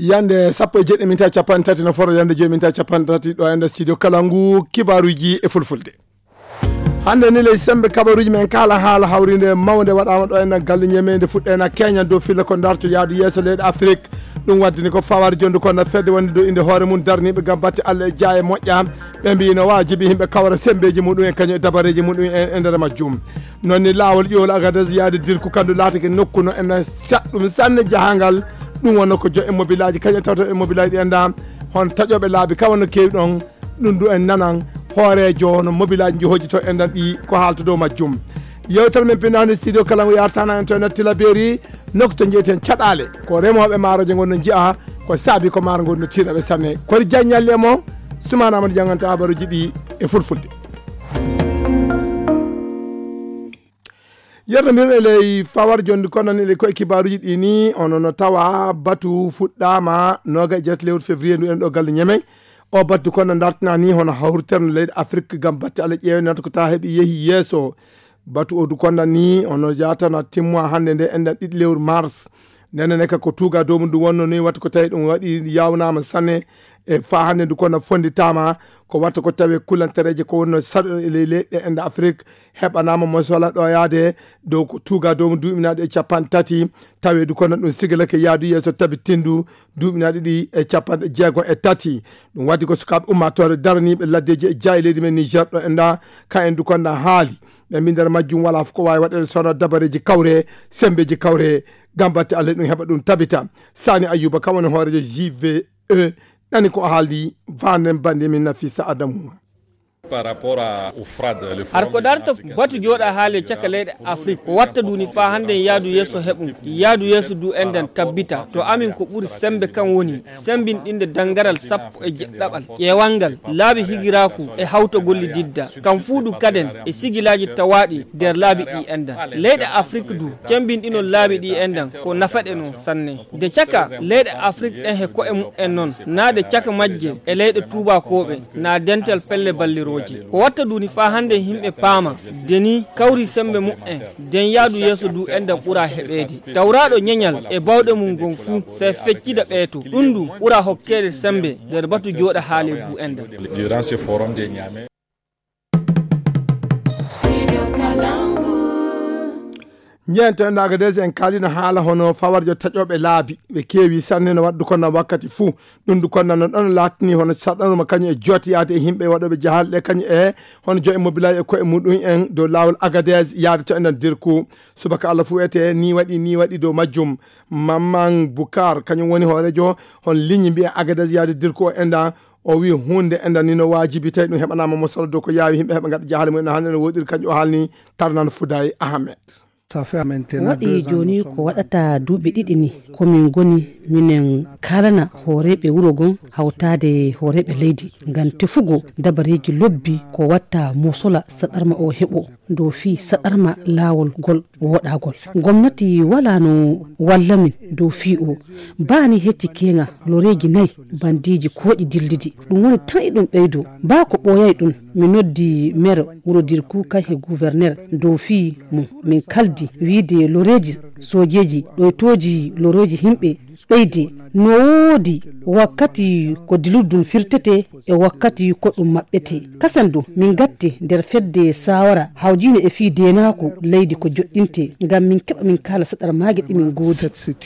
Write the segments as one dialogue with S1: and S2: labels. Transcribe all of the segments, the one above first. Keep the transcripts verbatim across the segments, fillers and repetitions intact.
S1: yande sappo e jeɗɗi minta capan tati no foro yande joyi minta capan tati ɗo ende studio Kalangu kibaruji e fulfulde. Hande ni ley sembe kabaruji men kala haala hawrinde mawde waɗama ɗo enne galle ñemede fuɗɗena Kenya dow filla ko darto yaadu yeeso leyɗe Afrique. ɗum waddini ko fawade jonde kono fedde wonde dow inde hoore mum darniɓe gam batte Allah e jaa e moƴƴa ɓe mbi no wajibi himɓe kawra sembeji muɗum e kañum e dabareji muɗum e nder majjum. Non ni lawol ƴowol Agadez yaade dirku kandu laatake nokku no enen saɗɗum sanne jahangal ɗum wonno ko jo immobile aji kañum tawta immobile aji ɗi enda hon taƴoɓe laabi kawa no kewi ɗon ɗum du en nanan hoorejo no mobile aji jihoji to endan ɗi ko haalta dow majjum. Yewtere men pinani studio Kalangu yartana internet tilaberi nokku to jeyten caɗale ko remoɓe maaroje gonno jiya ko saabi ko maaro gonno tiiɗaɓe sanne kodi jaññalle mo Soumana Amadou janganta habaruji ɗi e fulfulde. Yerno mbirɗe ley fawar jonde kono ni ko kibaruji ɗi ni ono no tawa batu fuɗɗama noga e jeeta lewru février ndu en ɗo galle Ñeme o batu kono dartina ni hono hawriterno leydi Afrique gam batte Allah ƴeewnata ko ta heeɓi yeehi yeeso batu o du konda ni ono jatana timmoa hande nde enɗan ɗiɗi lewru mars nene ka ko tuga dow mum ɗum wonno ni watta ko tawi ɗum waɗi yawnama sanne e fa hande ndu kono fonditama ko watta ko tawi kulantereje ko wonno saɗo e leɗɗe ende Afrique heɓanama mosola ɗo yaade dow ko tuga dow mum duuɓinaɗo e capan tati tawi du kono ɗum sigilake yaadu yeeso tabitindu duuɓinaɗo ɗi e capanɗe jeegon e tati ɗum waddi ko sukaɓe ummatore daraniɓe laddeji e jaayi leydi men Niger ɗo enda ka en du konda haali ɓe mbi nder majjum wala fof ko wawi waɗede sono dabareji kawre sembeji kawre gam batte Allah ɗum heɓa ɗum tabita. Sani Ayuba kawoni hoorejo J V E nani ko haaldi vanden bande min Nafisa Adamu.
S2: Par rapport au F R A D, le
S3: forum arko darto batu joɗa haale caka leyɗe Afrique ko watta duni fa hande yaadu yeeso heɓum yaadu yeeso du enden tabbita to amin ko ɓuri sembe kan woni sembinɗinde dangaral sappo e jeɗɗaɓal ƴewangal laabi higiraku e hawtogolli didda kam fuuɗu kaden e sigilaji tawaɗi nder laabi ɗi endan leyɗe Afrique du cembinɗino laabi ɗi endan ko nafaɗe no sanne de caka leyɗe Afrique ɗen he ko'e mumen noon na de caka majje e leyɗe tubakoɓe na dental pelle balliro ko watta duni fa hande himɓe paama deni kawri sembe mu'en den yaadu yeeso du enda ɓura heɓeede tawraɗo ñeñal e bawɗe mum gon fuu se feccida ɓeeto ɗum du ɓura hokkede sembe nder batu jooɗa haale du enda.
S2: Durant ce forum de Niamey
S1: ñeente enda Agadez en kalino haala hono fawarjo taƴoɓe laabi ɓe keewi sanne no waddu kono wakkati fuu ɗum du kono non ɗon latini hono saɗanuma kañum e jootiyade e yimɓe waɗoɓe jahalɗe kañum e hono jo e mobilaji e koye muɗum en dow lawol Agadez yaade to enen dirku subaka Allah fuu ete ni waɗi ni waɗi dow majjum. Maman Boukar kañum woni hoorejo hon ligne mbiye Agadez yaade dirku o enda o wi hunde enda ni no wajibi tawi ɗum heɓanama mo solo dow ko yawi yimɓe heɓa gaɗa jahale mumen hande no woɗiri kañum o haalni Tarnan Fouday Ahmed.
S4: waɗi joni ko waɗata duuɓi ɗiɗi ni komin goni minen kalana hooreɓe wuro gon hawtade hooreɓe leydi ngam tefugo dabareji lobbi ko watta mosola saɗarma o heɓo dow fi saɗarma lawol gol woɗagol gomnati wala no walla min dow fi o bani hetti kenga loreji nayyi bandiji koɗi dildidi ɗum woni tan e ɗum ɓeydo ba ko ɓoyay ɗum mi noddi maire wuro dirku kahe gouverneur dow fi mum min kaldi wiide loreji sojeji ɗoytoji loreji himɓe ɓeyde no woodi wakkati ko diluddum firtete e wakkati ko ɗum maɓɓete kasandu min gatti nder fedde sawara hawjine e fi denako leydi ko joɗɗinte ngam min keɓa min kala saɗara mague ɗi min goodi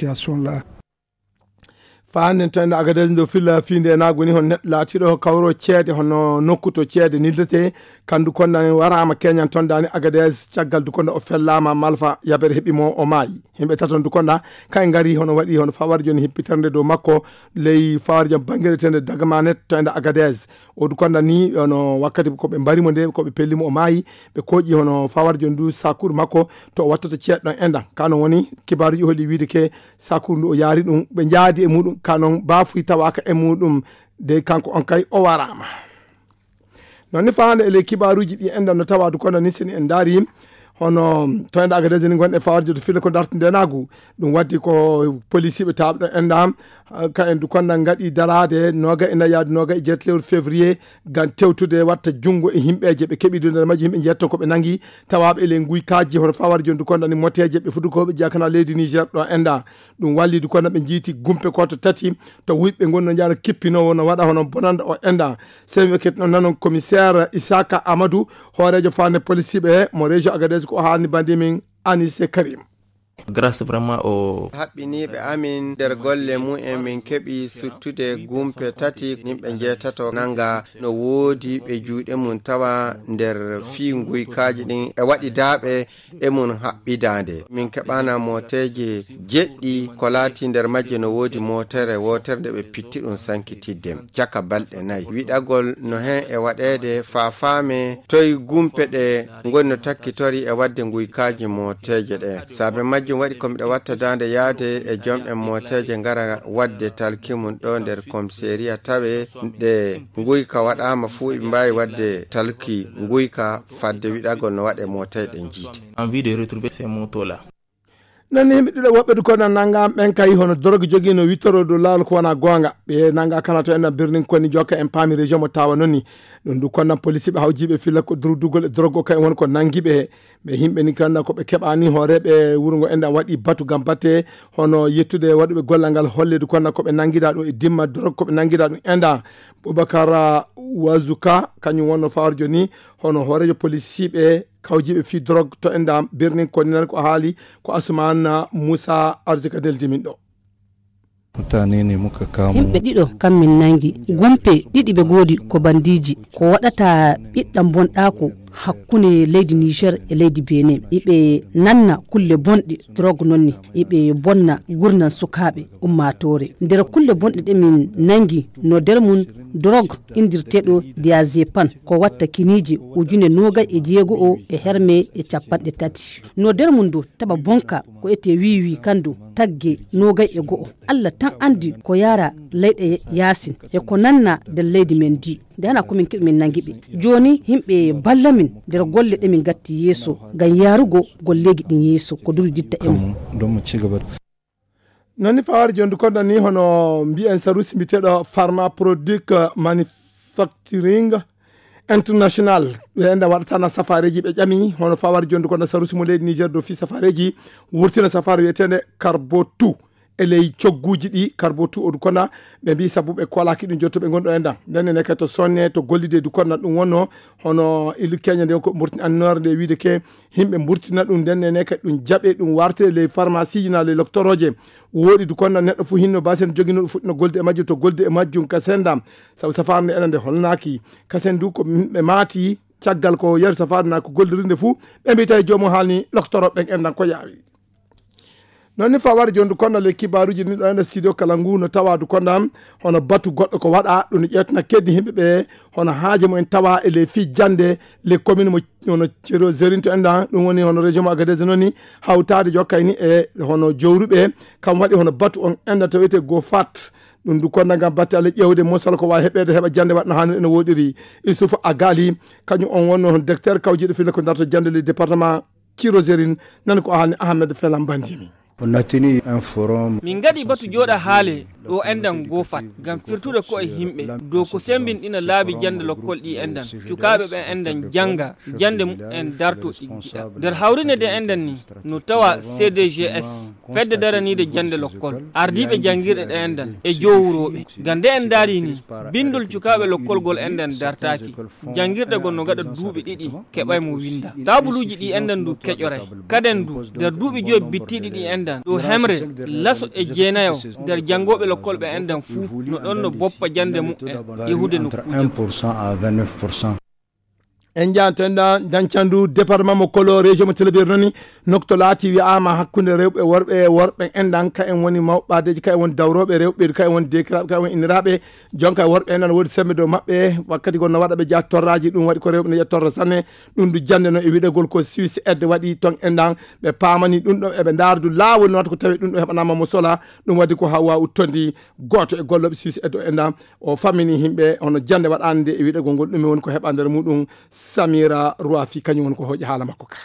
S1: faanden to ende Agadez ndo filla finde e nagoni hon neɗɗo laatiɗo kawro ceede hono nokku to ceede nildete kandu kondani warama keñan tondani Agadez caggal du konda o fellama malfa yabere heɓimo o maayi himɓe taton du konda kay ngari hono waɗi hono fawar joni hippiternde dow makko ley fawar jom bangueretende dagamanet to ende Agadez o du konda ni hono wakkati koɓe mbarimo nde koɓe pellimo o maayi ɓe koƴi hono fawar joni du sakour makko to o wattata ceeɗɗon enda kano woni kibaruji holi wiide ke sakour ndu o yaari ɗum ɓe jaadi e muɗum kanon baafuy tawaka e muɗum de kanko on kay o warama nonni fa hande ele kibaruji ɗi enda no tawadu kono ni sen en daari hono to enda Agadez ni gonɗe fawarje to fille ko dartinde nagu ɗum waddi ko police ɓe tabɗo endam ka en du konda gaɗi darade noga ina yaadu noga e jeetlewru février gam tewtude watta jungo e himɓeje ɓe keeɓi dunde majji himɓe jetton koɓe nangui tawaɓe ele guykaji hono fawarje du konda ni moteje ɓe fudukoɓe jakana leydi Niger ɗo enda ɗum walli du konda ɓe jiiti gumpe koto tati to wuyɓe gonno jaara kippinowo no waɗa hono bonanda o enda semi ketno nanon commissaire Isaka Amadou horejo fane police ɓe mo région Agadez ko hani bandi min Anise Karim.
S5: grâce vraiment au
S6: haɓɓiniɓe amin nder golle mumen min keeɓi suttude gumpe tati yimɓe jeetato nanga no woodi ɓe juuɗe mum tawa nder fii guykaji ɗin e waɗi daaɓe e mum haɓɓidande min keɓana moteje jeɗɗi ko laati nder majje no woodi motere woterde ɓe pitti ɗum sankitidde caka balɗe nayyi wiɗagol no hen e waɗede fafame toye gumpe ɗe goni no takkitori e wadde guykaji moteje ɗe saabe majje waɗi komiɗe watta dande yaade e jomɓe moteje ngara wadde talkimum ɗo nder commissariat tawe ɗe guyka waɗama fuu ɓe mbawi wadde talki guyka fadde wiɗagol no waɗe moteje ɗe jiite
S5: envie de retrouver ces motos là.
S1: nani himɓe ɗiɗo woɓɓe du kono nangam ɓen kay hono drogue jogui no wittoro do laawol ko wona gonga ɓe nanga kala to en birnin koni jokka en paami région mo tawa nonni ɗum du konnan police ɓe hawjiɓe filla ko dugol e drogue o kay won ko nanguiɓe ɓe himɓe ni kanda ko ɓe keɓani hooreɓe wuro ngo enɗan waɗi batu gam batte hono yettude waɗuɓe gollal ngal holle du konna koɓe nanguiɗa ɗum e dimma drogue koɓe nanguiɗa ɗum enda Boubacar Wazuka kañum wonno fawarjo ni hono hoorejo police ɓe kawjiɓe fi drogue to endam birnin ko nan ko haali ko Asumana Moussa Arzika deldimin ɗo
S4: himɓe ɗiɗo kammin nangi gumpe ɗiɗi ɓe goodi ko bandiji ko waɗata ɓiɗɗam bonɗako hakkunde leydi Niger e leydi Benin iɓe nanna kulle bonɗe drogue nonni iɓe bonna gurnan sukaɓe ummatore nder kulle bonɗe ɗe min nangi no nder mum drogue indirteɗo diazepam ko watta kiniji ujune noga e jeego o e herme e capanɗe tati no nder mum do taba bonka ko ete wiwi kandu tagge noga e go'o Allah tan andi ko yara leyɗe yasin e ko nanna nder leydi men di nde hana komin keɓi min nangiɓe joni himɓe balla min nder golle ɗe min gatti yeeso ngam yarugo golleji ɗin yeeso ko duri ditta emo
S1: nani fawari jondu konda ni hono mbiyen sarusi mbiteɗo pharma product manufacturing international ɓe enda waɗatana safareji ɓe ƴami hono fawari jondu konda sarusi mo leydi Niger do fi safareji wurtina safari wiyetende carbo two e ley cogguji ɗi carbo two odu kona ɓe mbi sabu ɓe kolaki ɗum jotto ɓe gonɗo enda ndenne ke to sonne to gollide du konna ɗum wonno hono ilu Kenya nde ko murtin annore nde wiide ke himɓe murtina ɗum ndenne ke ɗum jaɓe ɗum warte ley pharmacie ji na ley doctoroje woɗi du konna neɗɗo fu hinno basen joguino ɗum fuɗɗino golde e majjum to golde e majjum kasenda sabu safarde ena nde holnaki kasen du ko ɓe maati caggal ko yeri safarde na ko goldirinde fuu ɓe mbi tawi jomum haalni doctoroɓe ɓen endan ko yaawi non ni fawari jondu konda le kibaruji ni ɗo enda studio Kalangu no tawa du konda hono batu goɗɗo ko waɗa ɗum no ƴettana keddi himɓe ɓe hono haaje mumen tawa e les fi jande les commune mo hono ciro zerin to enda ɗum woni hono région mo Agadez noon hawtade jokkayni e hono jowruɓe kam waɗi hono batu on enda to wiyete go fat ɗum du konda gam batte Allah ƴewde mosol ko wawi heɓede heɓa jande waɗno hani ene woɗiri Isufu Agali kañum on wonno hon docteur kawjiɗo fille ko darto jande le département ciro zerin nan ko hani Ahmed Felam Bandimi.
S7: On a tenu un forum.
S3: Min gadi batu joɗa haale ɗo endan gofat gam firtude ko e himɓe dow ko sembinɗina laabi jande lokkol ɗi endan cukaɓe ɓen endan janga jande en darto ɗi giɗa nder hawrine de endan ni no tawa C D G S fedde daranide jande lokkol ardiɓe jangirɗe ɗe endan e jowuroɓe gande en daari ni bindol cukaɓe lokkol gol endan dartaki jangirɗe gol no gaɗa duuɓi ɗiɗi keɓay mo winda tabuluji ɗi endan du keƴoray kaden du nder duuɓi joyi bittiɗi ɗi endan ɗo hemre laso e jeenayo nder jangoɓe lokkol ɓe endan fuu no ɗon no boppa jande mu'en yehude no
S7: un pour cent à vingt-neuf pour cent.
S1: en jantenda dancandu département mo Kolo région mo Telebir noni nokto laati wi'ama hakkunde rewɓe worɓe worɓe endan ka en woni mawɓadeji ka en woni dawroɓe rewɓe ka en woni dekiraɓe ka en woni inniraɓe jonka e worɓe endan woodi sembe dow maɓɓe wakkati gonno waɗa ɓe jaa torraji ɗum waɗi ko rewɓe ne ƴettorra sanne ɗum du jande no e wiɗegol ko Suisse aide waɗi ton endan ɓe pamani ɗum ɗo eɓe dardu laawol no watta ko tawi ɗum ɗo heɓanama mo sola ɗum waɗi ko hawa uttondi goto e golloɓe Suisse aide o endan o fammini himɓe hono jande waɗande e wiɗegol ngol ɗum woni ko heɓa nder muɗum Samira Rouafi kañum woni ko hoƴi haala makko ka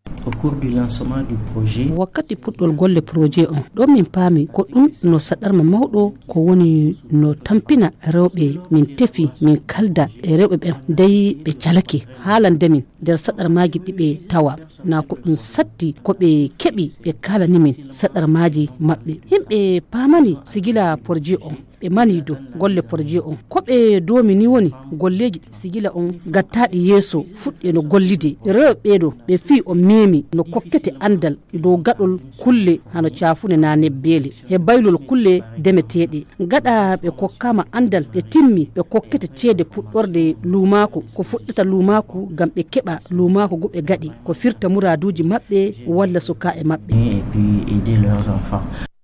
S8: Au cours du lancement du projet,
S4: wakkati puɗɗol golle projet on ɗo min paami ko ɗum no saɗarma mawɗo ko woni no tampina rewɓe min tefi min kalda e rewɓe ɓen dayi ɓe calake haalande min nder saɗarmaji ɗi ɓe tawa na ko ɗum satti ko ɓe keɓi ɓe kalani min saɗarmaji maɓɓe yimɓe paamani sigila projet on ɓe mani do golle projet on ko ɓe domini woni golleji sigila on gattaɗi yeeso fuɗɗe no gollide rewɓe ɓeɗo ɓe fi o memi no kokkete andal dow gaɗol kulle hano cafune na nebbele he baylol kulle demeteɗe gaɗa ɓe kokkama andal ɓe timmi ɓe kokkete ceede puɗɗorde lumako ko fuɗɗata lumako gam ɓe keɓa lumako go ɓe gaɗi ko firta muraduji maɓɓe walla suka e maɓɓe
S8: et puis aider leurs enfants.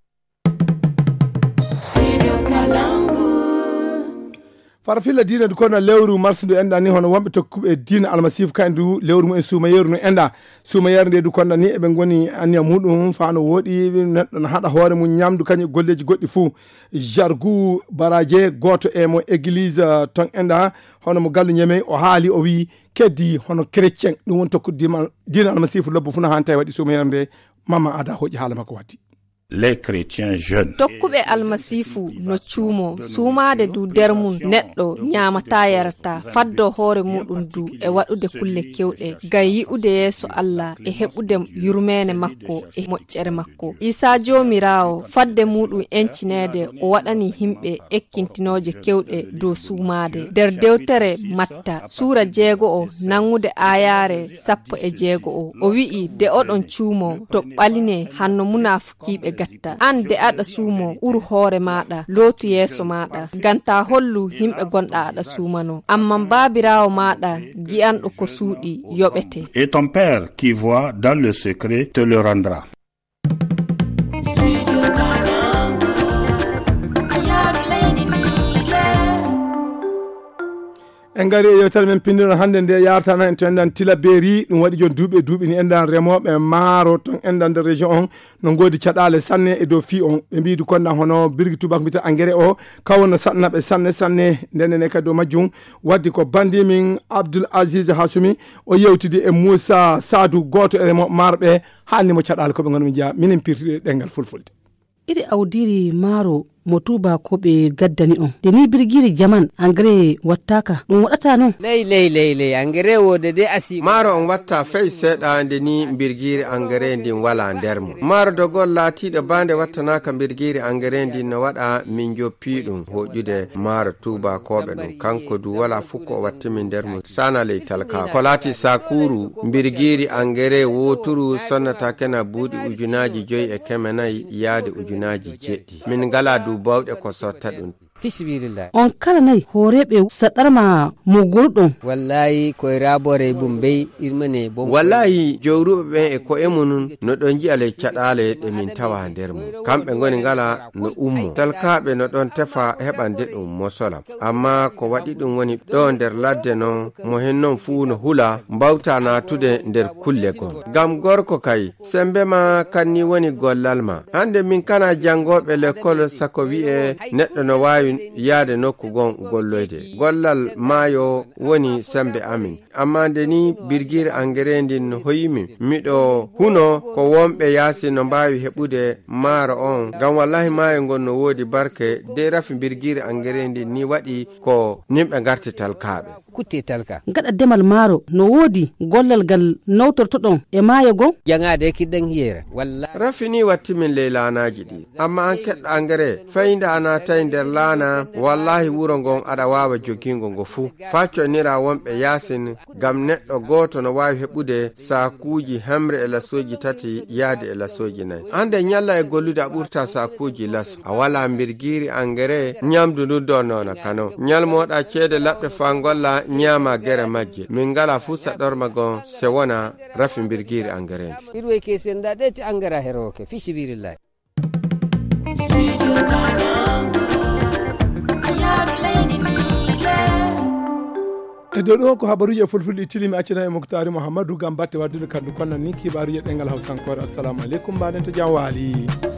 S1: farfilla diina du kono lewru mars ndu enda ni hono wonɓe tokkuɓe diina almasifu kandu lewru mu en suuma yeru no enda suuma yeru nde du kono ni eɓe goni aniya muɗum fano woɗi neɗɗo no haɗa hoore mum ñamdu kañum golleji goɗɗi fou jargou baraje goto e mo église ton enda hono mo gallu ñeme o haali o wi keddi hono chrétien ɗum woni tokkude diina almasifu lobbo fuu no han tawi waɗi suuma yeru nde mama ada hoƴi haala makko watti.
S9: Les chrétiens jeunes.
S10: Tokkuɓe almasifu no cuumo suumade du nder mum neɗɗo ñamata yarata faddo hoore muɗum du e waɗude kulle kewɗe gam yi'ude yeeso Allah e heɓude yurmene makko e moƴƴere makko. Isa jomirawo fadde muɗum encinede o waɗani himɓe ekkintinoje kewɗe dow suumade nder dewtere Matta suura jeego o nangude ayare sappo e jeego o o wi'i de oɗon cuumo to ɓaline hanno munafukiɓe gatta an de aɗa suumo uru hoore maɗa lootu yeeso maɗa ganta hollu himɓe gonɗa aɗa suumano amma babirawo maɗa gi'anɗo ko suuɗi yoɓete.
S9: Et ton père qui voit dans le secret te le rendra.
S1: en gari e yewtere men pindino hande nde yartana en to endan tila beeri ɗum waɗi joni duuɓi e duuɓi ni endan remoɓe maaro ton endan nder région on no godi caɗale sanne e dow fi on ɓe mbidu konɗa hono birgui tubak mbita engrais o kawno sannaɓe sanne sanne ndenen kadi dow majjum waddi ko bandi min Abdoul Aziz Hassoumi o yewtidi e Moussa Sadou goto e remoɓe maaro ɓe haalnimo caɗale koɓe gonmi jeeya minen pirtiɗe ɗengal fulfulde
S4: iri awdiri maaro mo tuba ko ɓe gaddani on de ni birgiri jaman engrais wattaka ɗum waɗata noon
S11: ley ley ley ley engrais wode de asi
S6: maaro on watta fey seeɗa nde ni birgiri engrais ndin wala nder mum maaro dogol laatiɗo bande wattanaka birgiri engrais ndin no waɗa min joppi ɗum hoƴude maaro tuba koɓe ɗum kanko du wala fukko o wattimi nder mum sana ley talka ko laati sakuru birgiri engrais woturu sonnata kena buuɗi ujunaji joyi e keme nayyi yaade ujunaji jeɗɗi min ngala du bawɗe ko sotta ɗum
S11: fisbilillah
S4: on kala nayi horeɓe saɗarma mo gurɗon
S11: wallahi koye rabore bumbey irmane bom
S6: wallahi jowruɓe ɓen e ko'e munun no ɗon jiya ley caɗale ɗe min tawa nder mum kamɓe goni ngala no ummo talkaɓe no ɗon tefa heɓande ɗum mosolam amma ko waɗi ɗum woni ɗo nder ladde noon mo hen noon fuu no hula mbawta natude nder kulle gon gam gorko kay sembe ma kanni woni gollal ma hande min kana jangoɓe l'école sako wi'e neɗɗo no wawi yaade nokku gon golloyde gollal maayo woni sembe amin amma nde ni birgire engrais ndin no hoyimi miɗo huno ko wonɓe yaasi no mbawi heɓude maaro on gam wallahi maayo ngon no woodi barke de rafi birgire engrais ndin ni waɗi ko nimɓe garti talkaɓe
S11: kutte talka
S4: gaɗa demal maaro no woodi gollal gal nawtortoɗon e maayo gon
S11: jangade kiɗɗen hiyera walla
S6: rafi ni wattimin ley laanaji ɗi amma an keɗɗo engrais fayida ana tawi nder laana wallahi wuro ngon aɗa wawa jogingo ngo fuu facconira wonɓe yasin gam neɗɗo goto no wawi heɓude sakuji hemre e lasoji tati yaade e lasoji nayyi ande ñalla e gollude a ɓurta sakuji laso a wala birgiri engrais ñamdu ndu donnona kano ñalmoɗa ceede laɓɓe fa golla ñaama gere majje min ngala fuu saɗorma gon se wona rafi birgiri engrais ndi
S11: irwe ke senda ɗeti engrais heroke fisibirillahi
S1: e dow ɗo ko habaruji e fulfulɗi tilimi accina e Moktari Mouhamadou gam batte waddude kandu konnan ni kibaruji e ɗengal hawsankore assalamu aleykum mbaɗen to jam waali